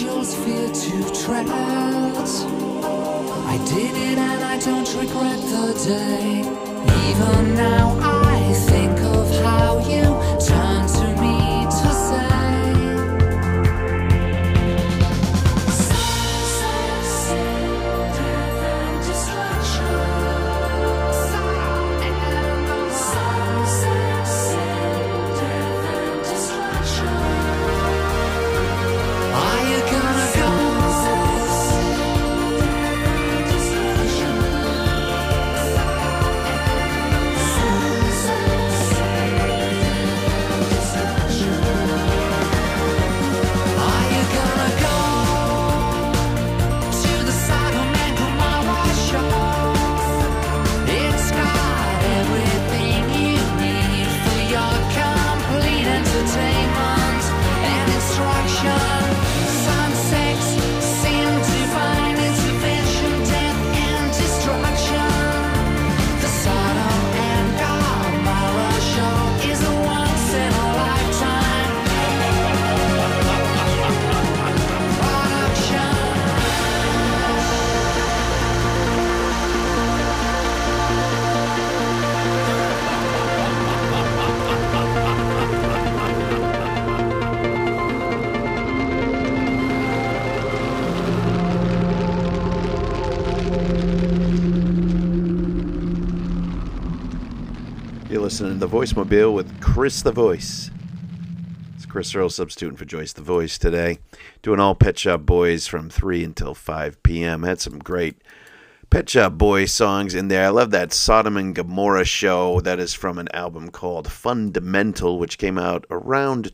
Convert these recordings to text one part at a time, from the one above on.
angels fear to tread. I did it and I don't regret the day. Even now I think of how you turned to me to say, death and destruction. Death and destruction. Are you gonna go? Listening to The Voicemobile with Chris the Voice. It's Chris Earl substituting for Joyce the Voice today. Doing all Pet Shop Boys from 3 until 5 p.m. Had some great Pet Shop Boys songs in there. I love that Sodom and Gomorrah show. That is from an album called Fundamental, which came out around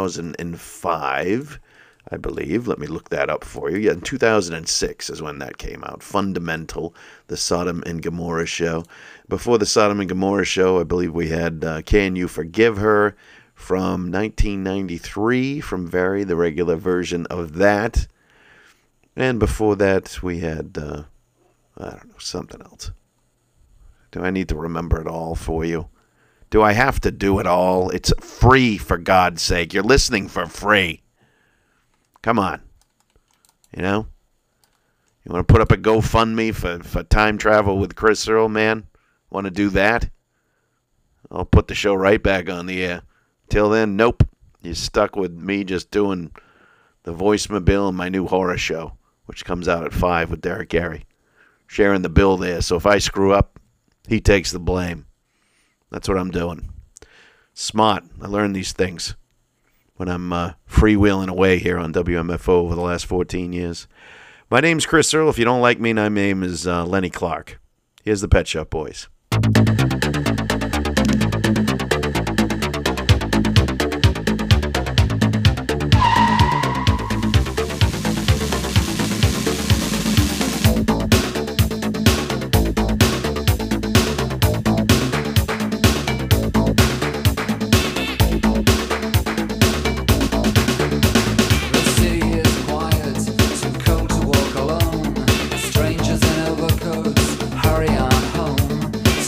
2005, I believe. Let me look that up for you. Yeah, in 2006 is when that came out. Fundamental, the Sodom and Gomorrah show. Before the Sodom and Gomorrah show, I believe we had Can You Forgive Her from 1993 from Very, the regular version of that. And before that, we had, I don't know, something else. Do I need to remember it all for you? Do I have to do it all? It's free, for God's sake. You're listening for free. Come on. You know? You want to put up a GoFundMe for time travel with Chris Earl, man? Want to do that? I'll put the show right back on the air. Till then, nope. You're stuck with me just doing the Voicemobile and my new horror show, which comes out at 5 with Derek Gary. Sharing the bill there, so if I screw up, he takes the blame. That's what I'm doing. Smart. I learned these things when I'm freewheeling away here on WMFO over the last 14 years. My name's Chris Earl. If you don't like me, my name is Lenny Clark. Here's the Pet Shop Boys. Strangers in overcoats, hurry on home.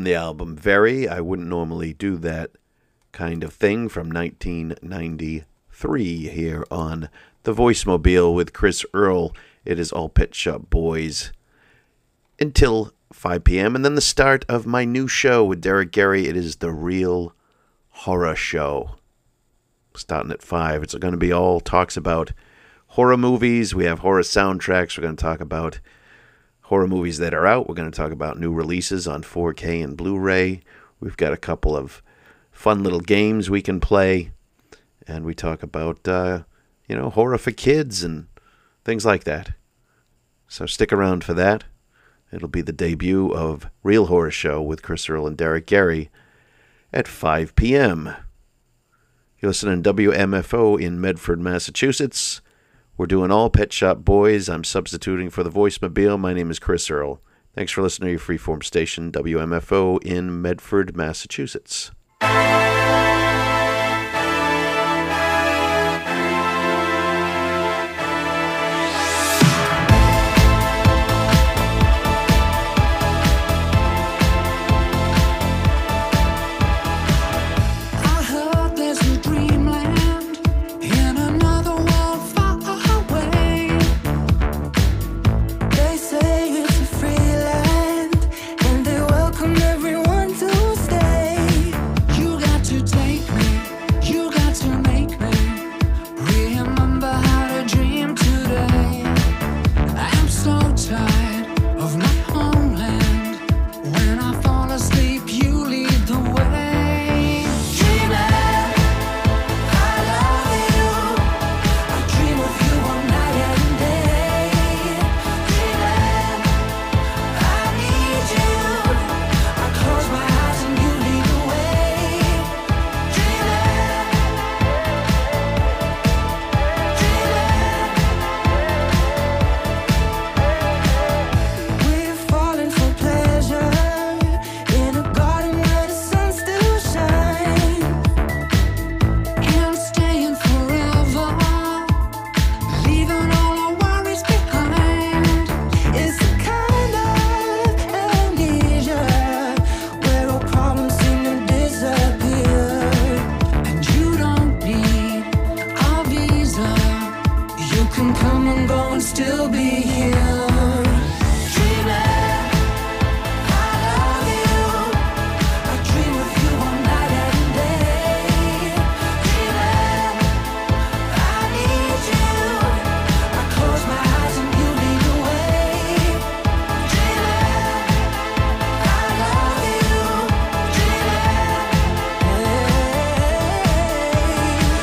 the album Very. I wouldn't normally do that kind of thing, from 1993 here on The Voicemobile with Chris Earl. It is all Pet Shop Boys until 5 p.m. And then the start of my new show with Derek Gary. It is The Real Horror Show. Starting at 5. It's going to be all talks about horror movies. We have horror soundtracks. We're going to talk about horror movies that are out. We're going to talk about new releases on 4K and Blu-ray. We've got a couple of fun little games we can play. And we talk about, horror for kids and things like that. So stick around for that. It'll be the debut of Real Horror Show with Chris Earl and Derek Gary at 5 p.m. You're listening to WMFO in Medford, Massachusetts. We're doing all Pet Shop Boys. I'm substituting for the Voicemobile. My name is Chris Earl. Thanks for listening to your freeform station, WMFO in Medford, Massachusetts.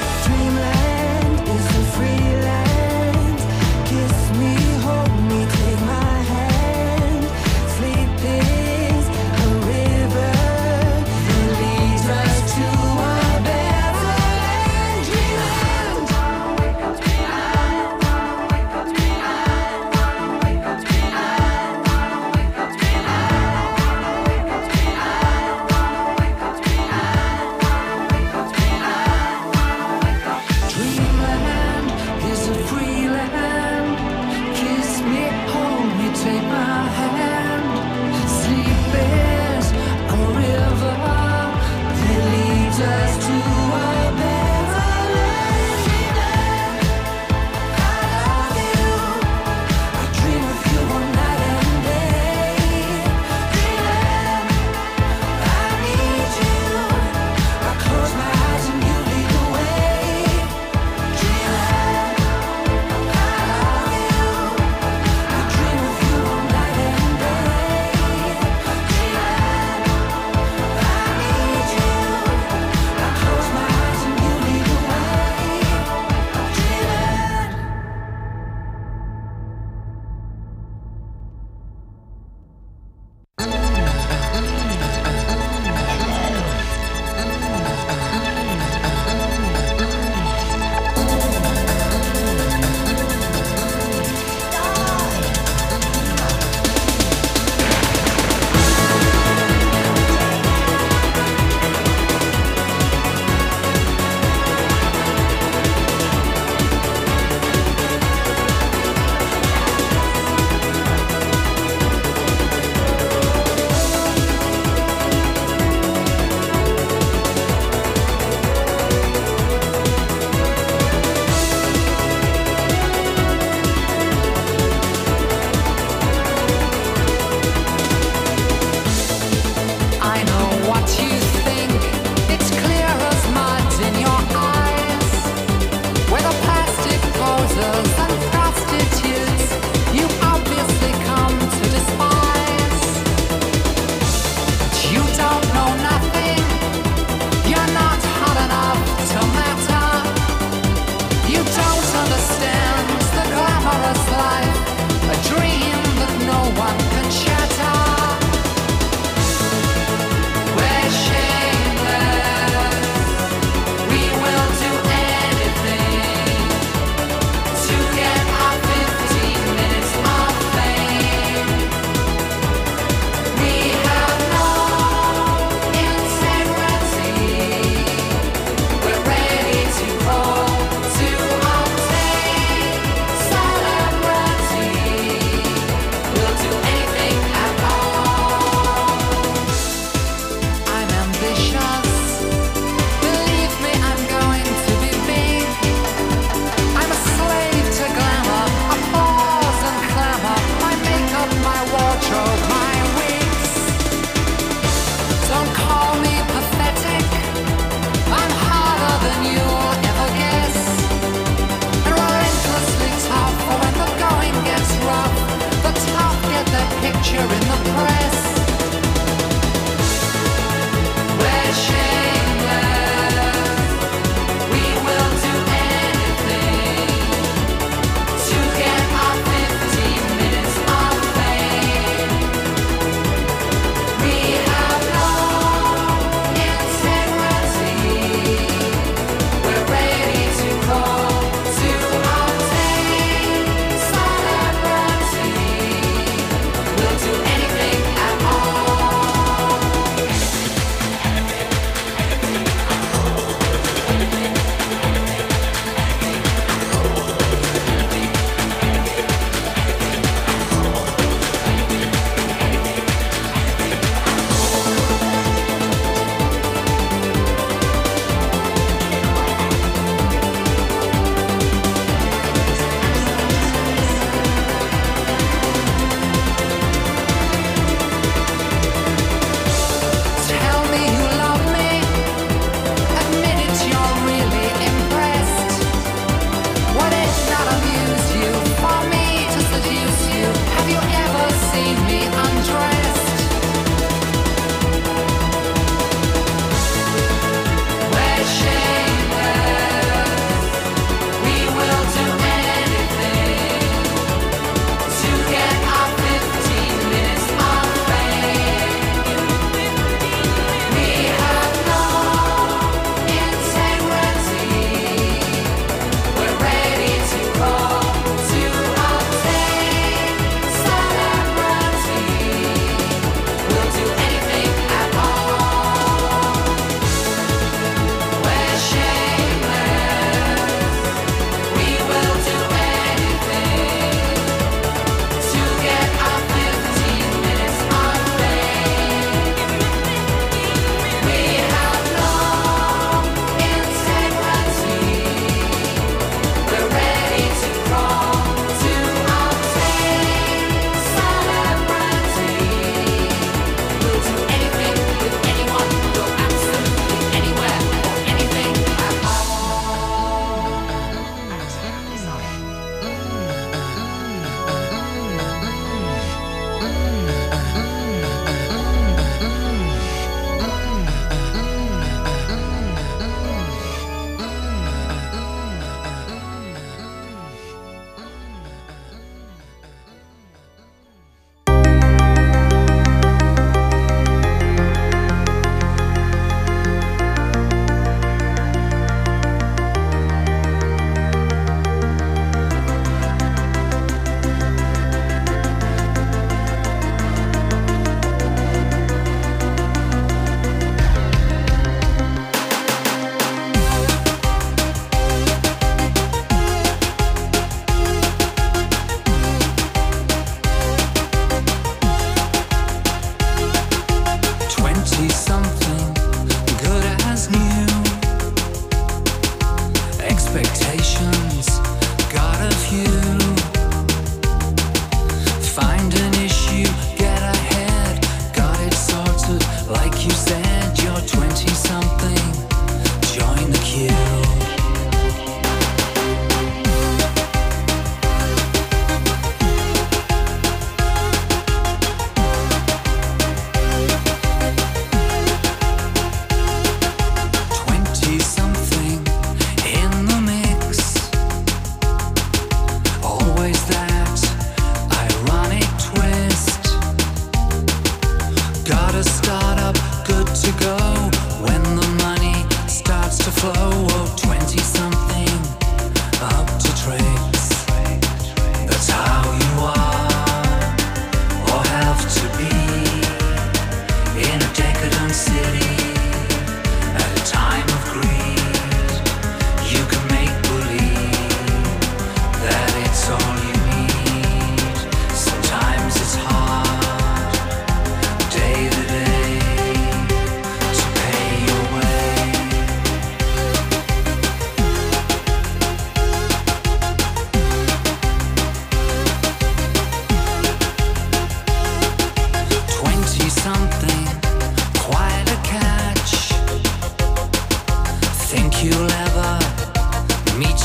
Dreamland is a free land. Kiss me, hold me, take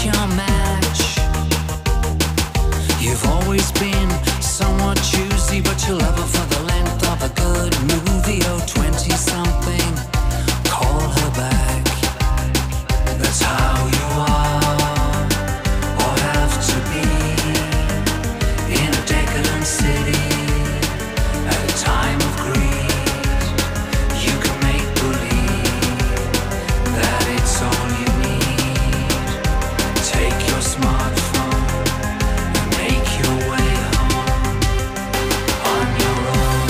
your match. You've always been somewhat choosy, but you love her for the length of a good movie. Oh, 20-something, call her back. That's how you are, or have to be, in a decadent city, at a time of greed. You can make believe that it's all you need. Take your smartphone and make your way home on your own.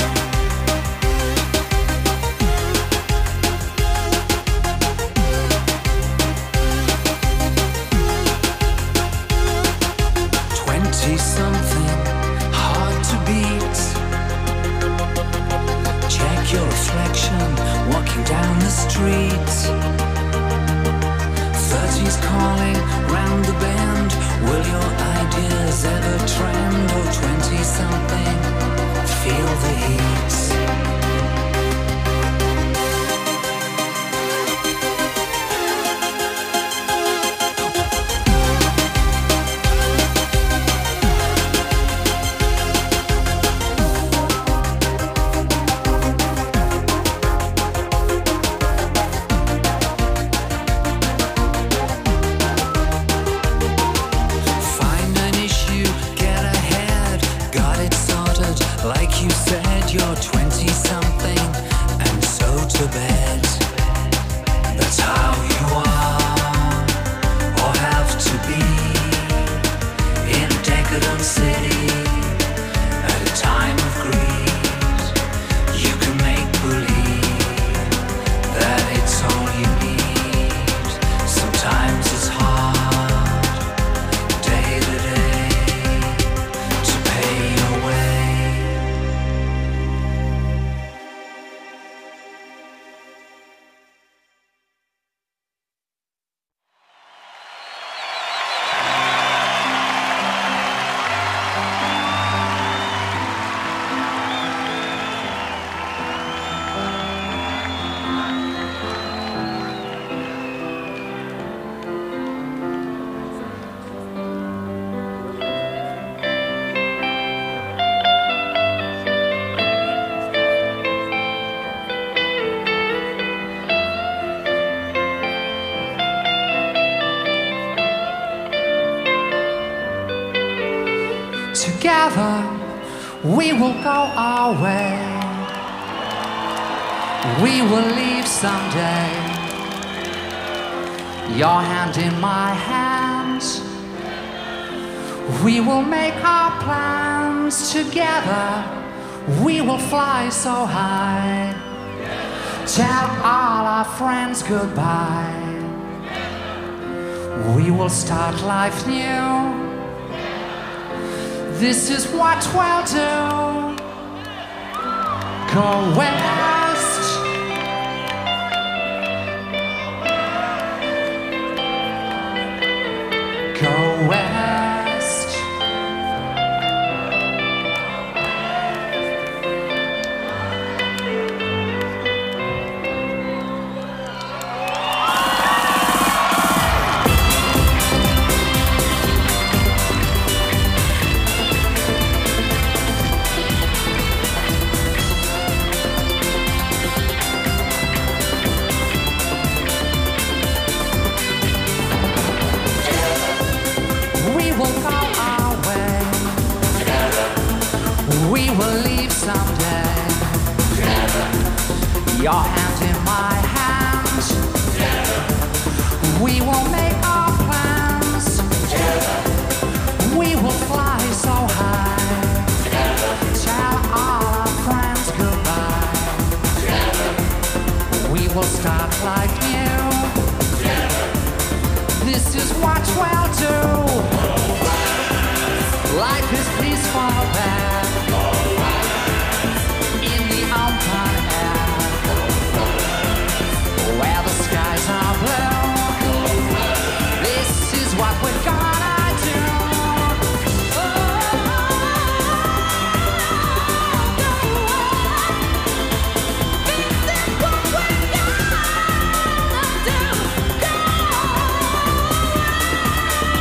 20-something, hard to beat. Check your reflection walking down the street. 30's calling round the bend. Will your ideas ever trend? Oh, 20-something, feel the heat. Find an issue, get ahead, got it sorted. Like you said, you're 20-something, and so to bed. That's how you are, or have to be, in a decadent city, at a time of greed. You can make believe that it's all you need. Sometimes it's hard, day to day, to pay your way. Together we will go our way. We will leave someday. Your hand in my hand. We will make our plans together. We will fly so high. Tell all our friends goodbye. We will start life new. This is what we'll do. Go west. Go west. We will go our way. We will leave someday. Your hand in my hand. We will make our plans. We will fly so high. Tell all our friends goodbye. We will start life new. This is what we'll do. Life is peaceful there. In the open air, where the skies are blue. This is what we're gonna do. This is what we're gonna do. Go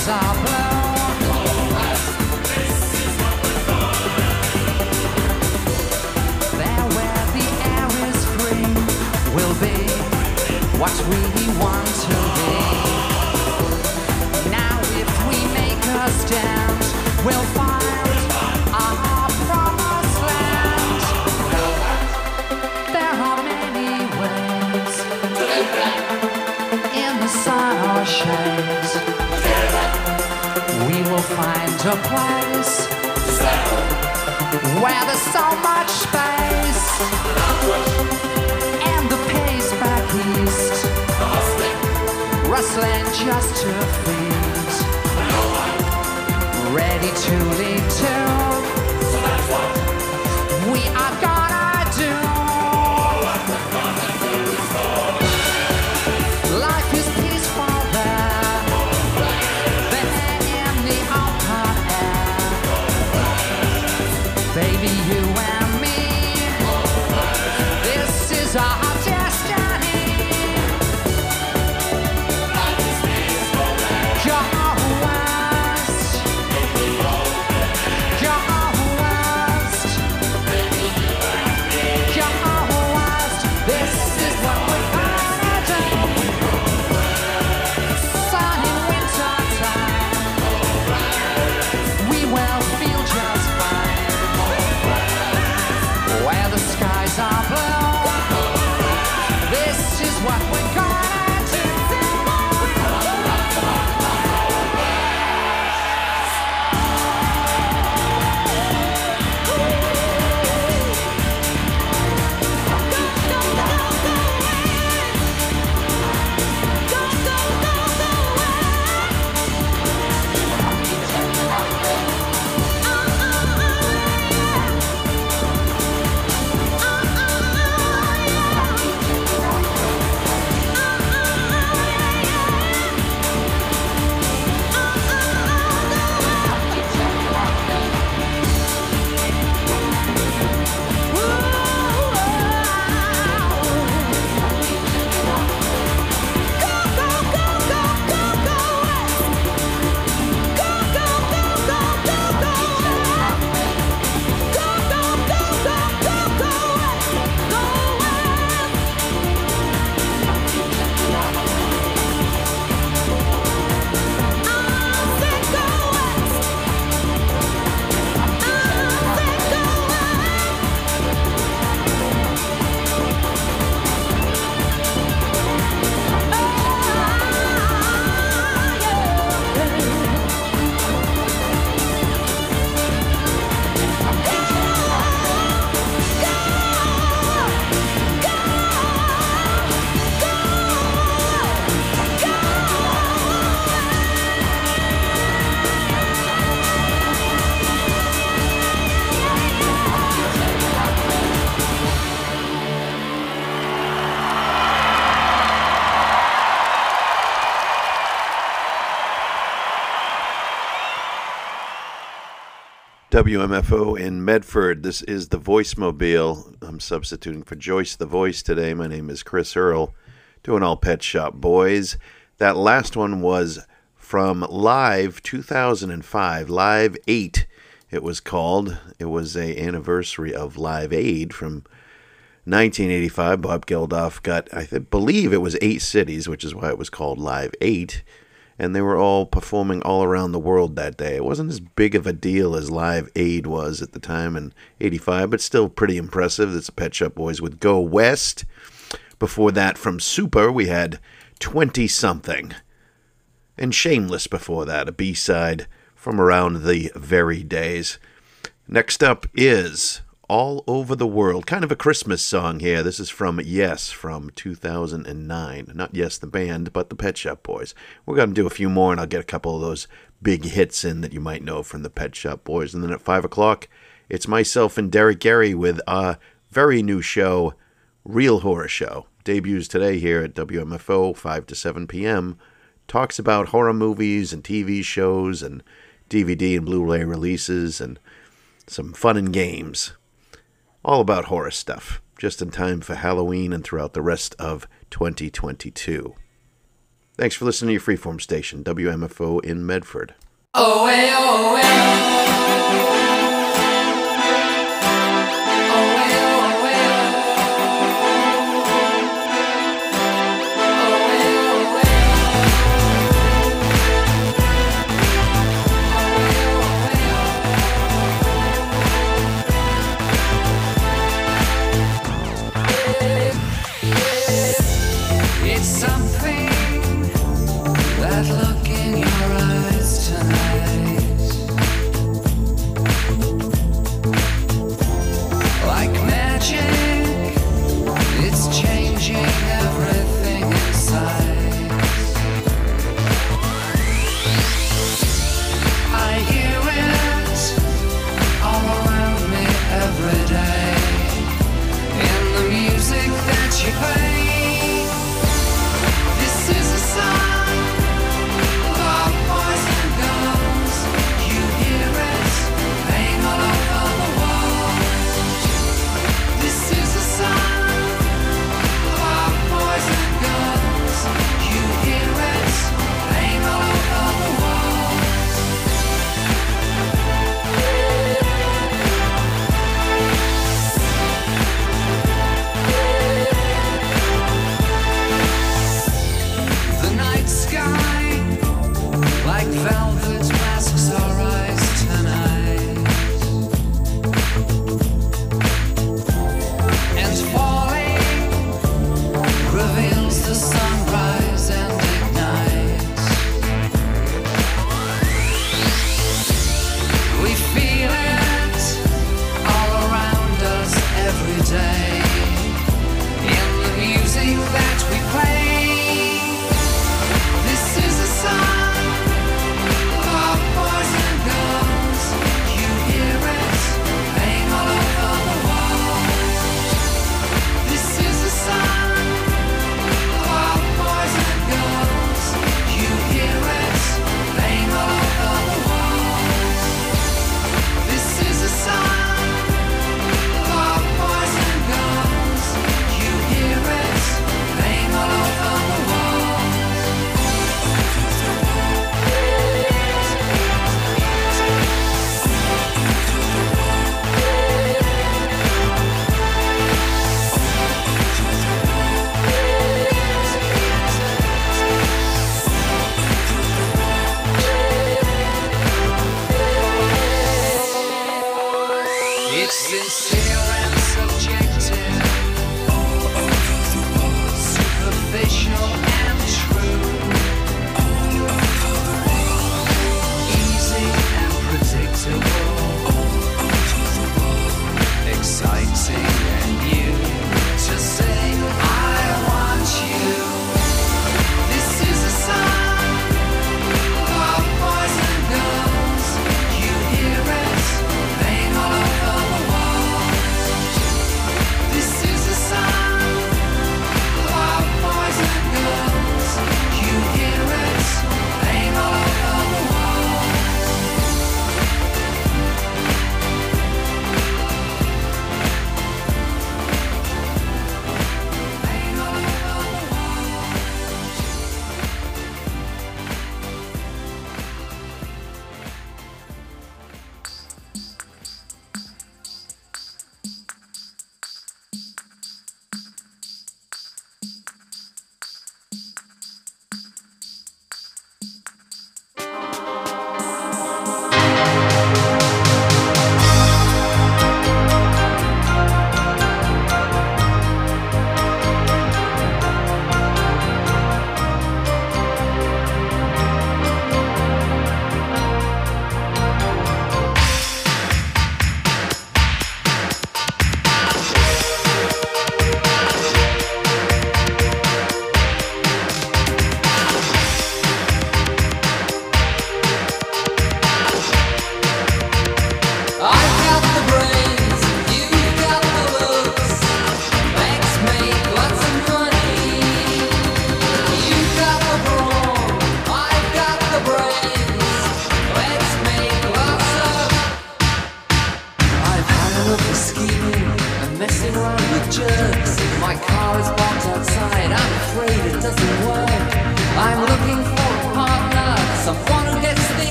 skies are blue. There where the air is free will be what we want to be. Now if we make a stand, we'll find our promised land. There are many ways in the sun or shades. We will find a place where there's so much space. And the pace back east, rustling just to feed, ready to lead to. We are gonna do. Life is peaceful there, there in the open air. Baby, you and me, this is our destiny. Go west, go west, go west. This is what we're gonna do. Sun in winter time, we will feel just fine. Where the skies are blue, this is what we're gonna do. WMFO in Medford. This is the Voicemobile. I'm substituting for Joyce the Voice today. My name is Chris Earl, doing all Pet Shop Boys. That last one was from Live 2005, Live 8 it was called. It was an anniversary of Live Aid from 1985. Bob Geldof got, I believe it was 8 cities, which is why it was called Live 8. And they were all performing all around the world that day. It wasn't as big of a deal as Live Aid was at the time in 85, but still pretty impressive. That's the Pet Shop Boys with Go West. Before that, from Super, we had 20-something. And Shameless before that, a B-side from around the very days. Next up is All Over the World. Kind of a Christmas song here. This is from Yes from 2009. Not Yes the band, but the Pet Shop Boys. We're going to do a few more, and I'll get a couple of those big hits in that you might know from the Pet Shop Boys. And then at 5 o'clock, it's myself and Derek Gary with a very new show, Real Horror Show. Debuts today here at WMFO, 5 to 7 p.m. Talks about horror movies and TV shows and DVD and Blu-ray releases and some fun and games. All about horror stuff, just in time for Halloween and throughout the rest of 2022. Thanks for listening to your freeform station, WMFO in Medford. Oh, hey, oh, hey. It's something, that look in your eyes tonight.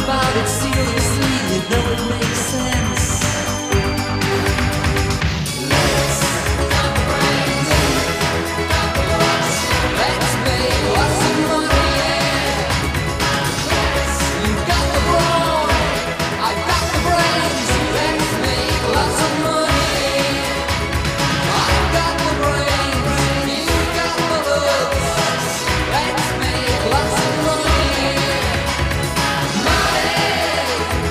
about it seriously, you know it makes sense. Let's got the brains, got the looks, let's make lots of money. You got the brawn, I got the brains, let's make lots of money. I got the brains, you got the looks, let's make lots of money. Money.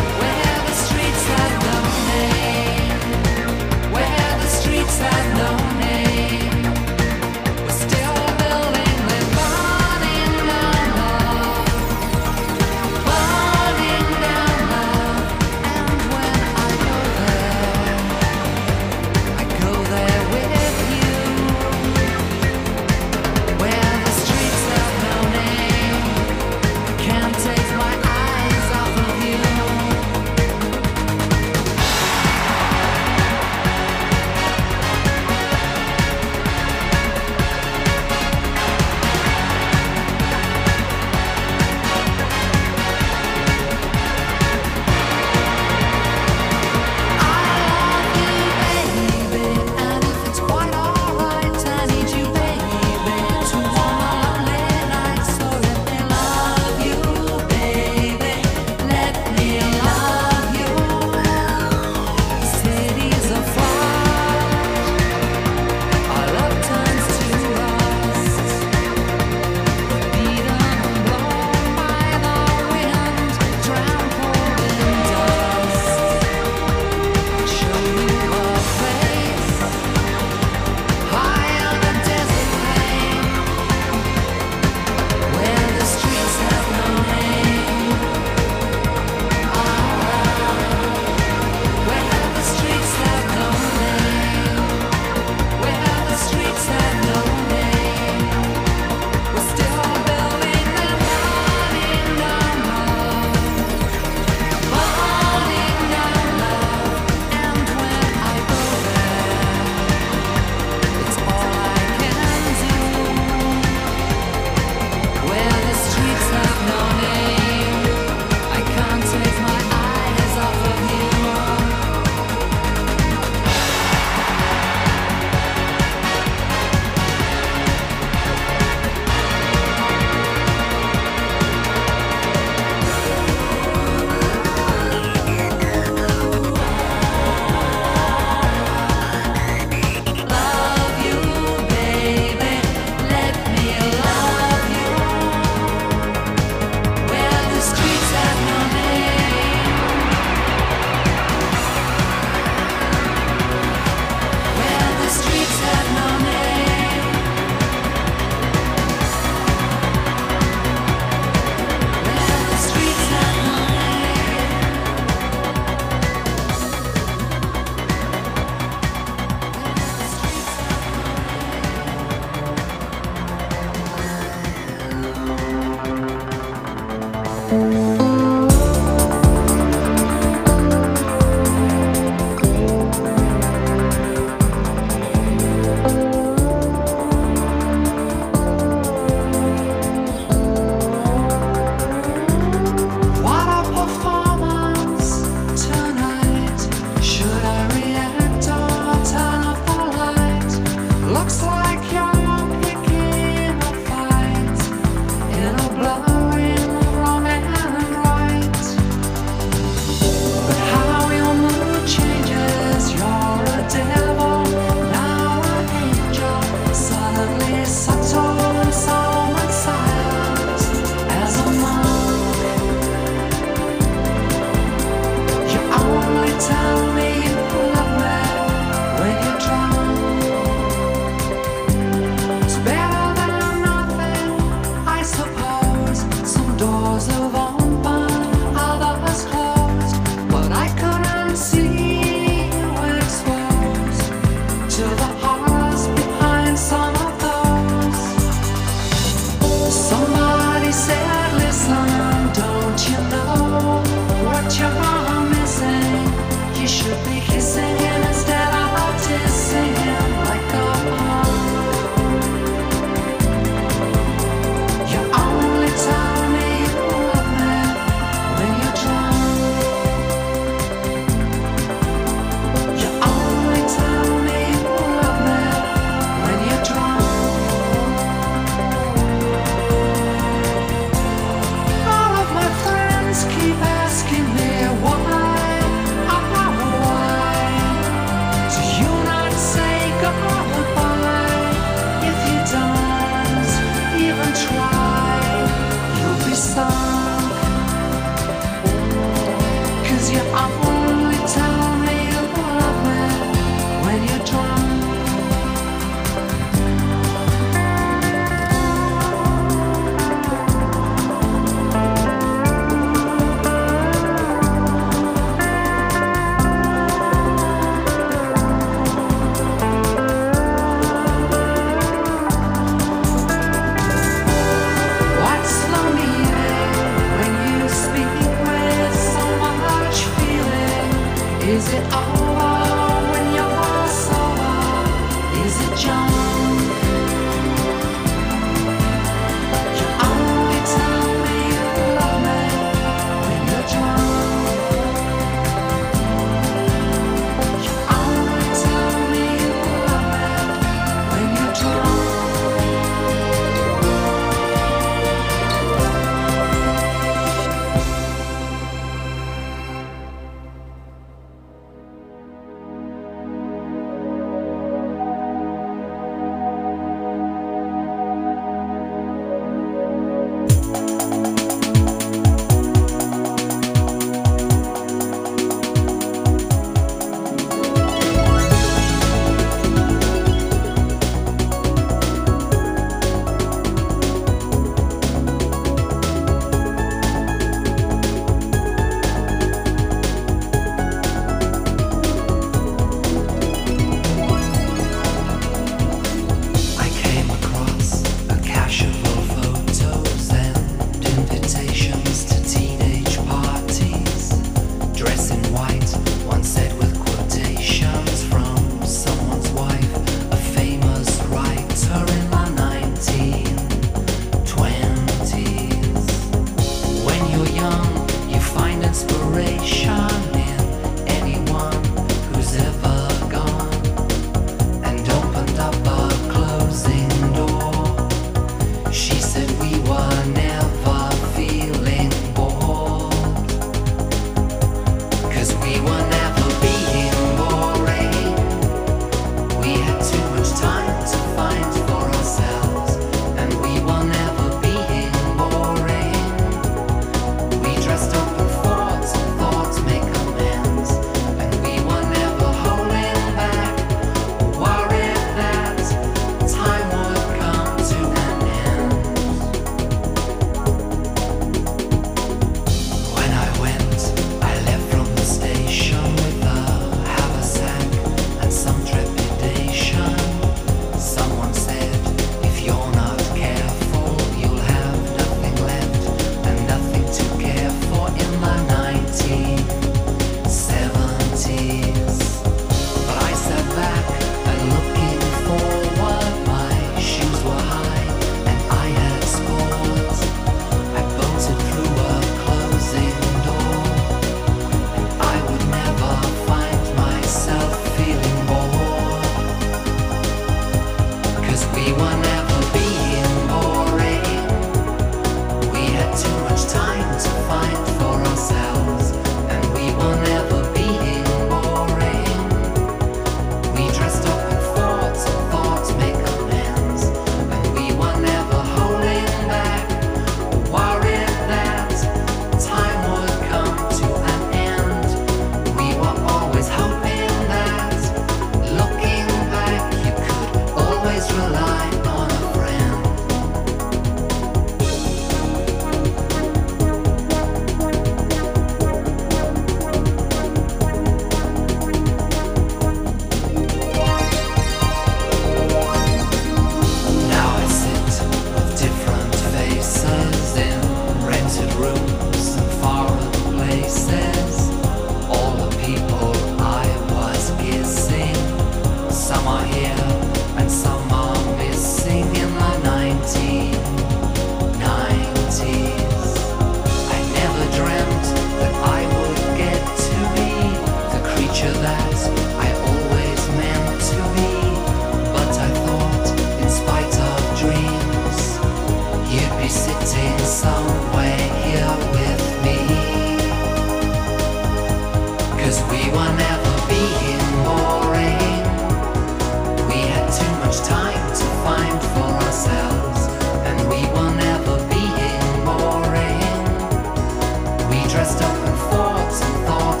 Dressed up in thoughts and thoughts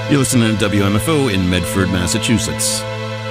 You're listening to WMFO in Medford, Massachusetts.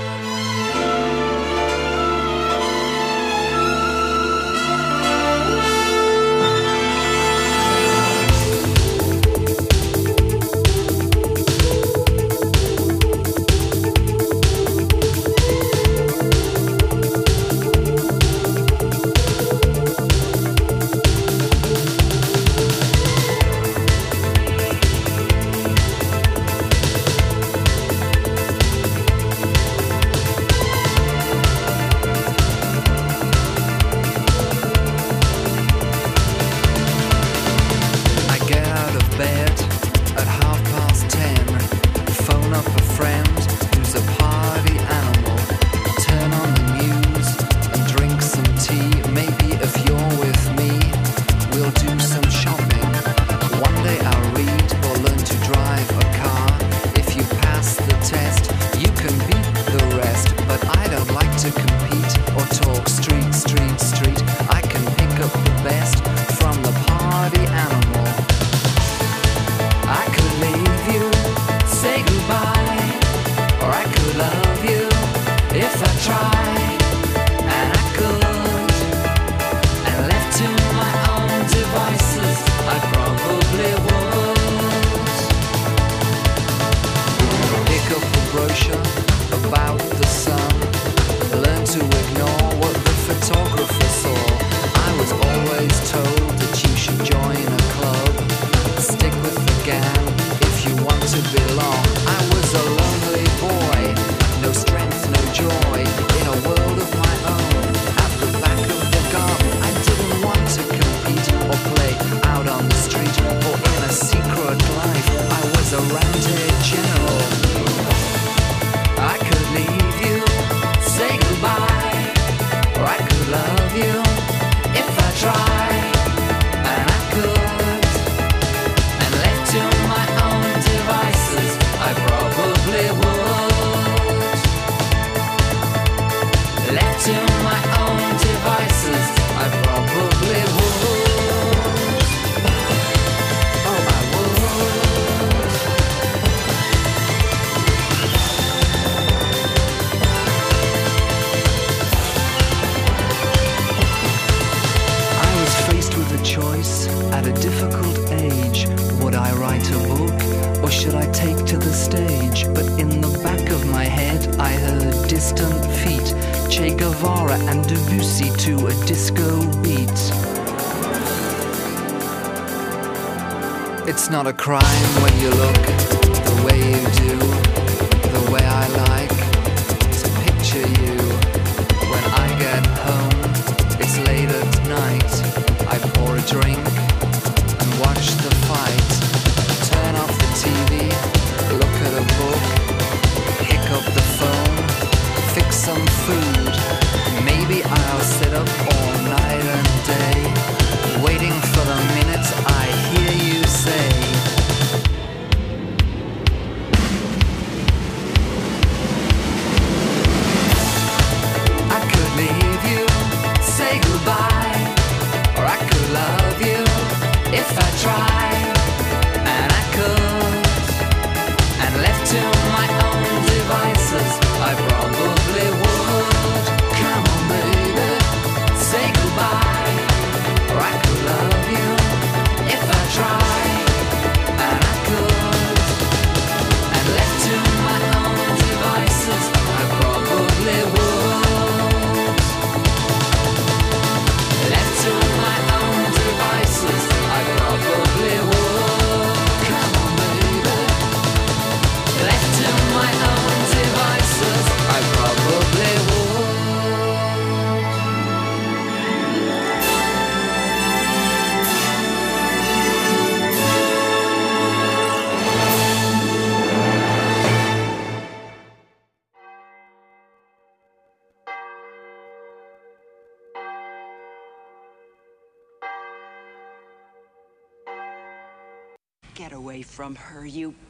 It's not a crime when you look the way you do, the way I like to picture you. When I get home, it's late at night. I pour a drink and watch the fight. Turn off the TV, look at a book, pick up the phone, fix some food. Maybe I'll sit up all night and day, waiting for the minute I hear you say, I could leave you, say goodbye, or I could love you if I tried, and I could, and left to my own devices, I probably would. Come on baby, say goodbye, or I could love you if I tried, and I could, and left to my own devices, I probably would. Left to my own devices, I probably would. Come on baby. Left to my own devices, I probably would. Get away from her, you